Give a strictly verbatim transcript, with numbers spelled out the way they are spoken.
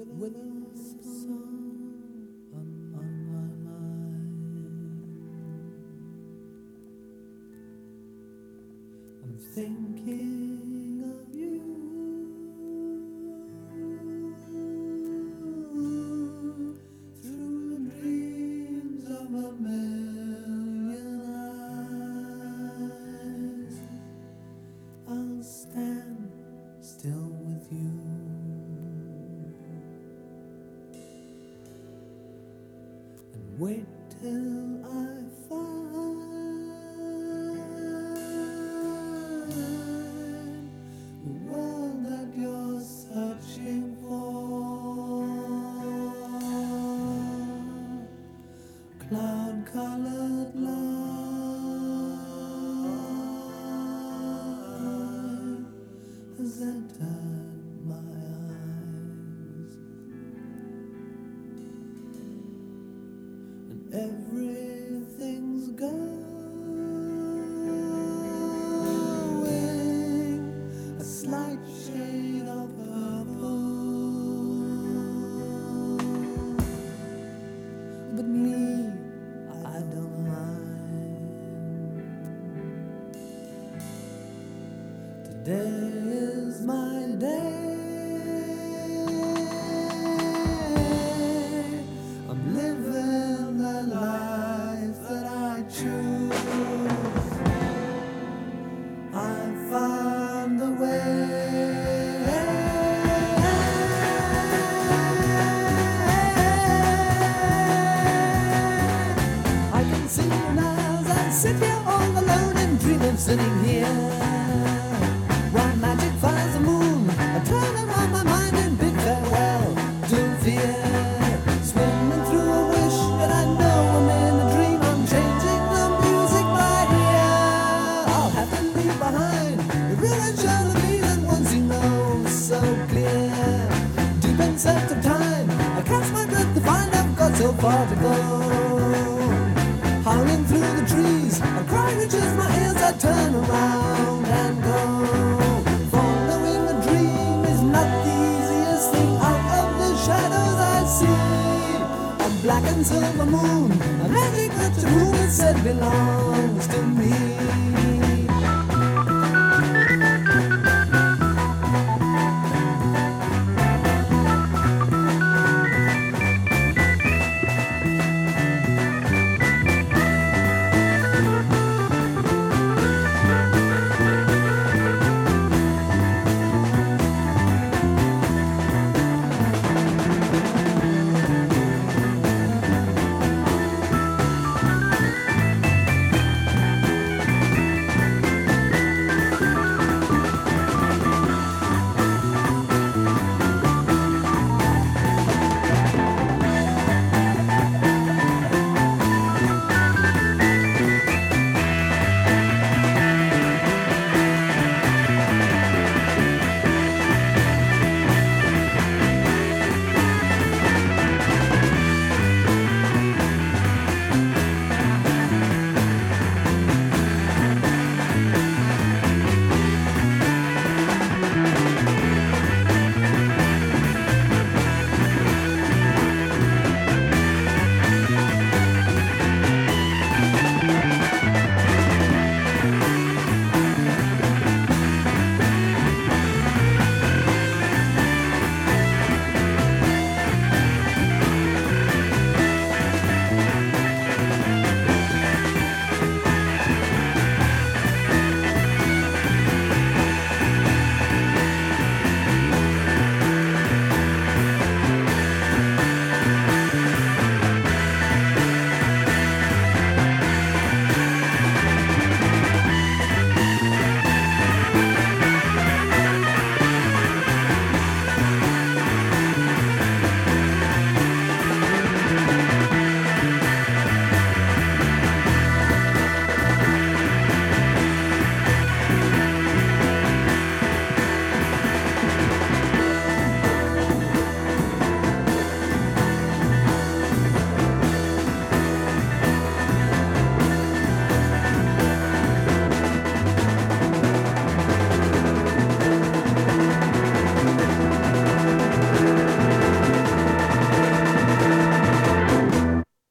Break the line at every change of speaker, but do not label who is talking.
with a song on my mind. I'm thinking of you through the dreams of a million eyes. I'll stand still with you and wait till I find the world that you're searching for. Cloud-colored light has entered my eyes, and everything's going a slight shade of purple, but me, I don't mind. Today is my day. I'm living the life that I choose. I found the way. I can see you now as I sit here all alone and dream of sitting here. While magic fires the moon, I turn around my mind and bid farewell to fear. Swimming through a wish that I know I'm in a dream. I'm changing the music by ear. I'll have to leave behind the real and shallow me that once you know so clear. Deep inside of time, I catch my breath to find I've got so far to go. Howling through the trees, a cry reaches my ears. I turn around and go. Following a dream is not the easiest thing. Out of the shadows I see a black and silver moon, a magic that to whom it said belongs to me.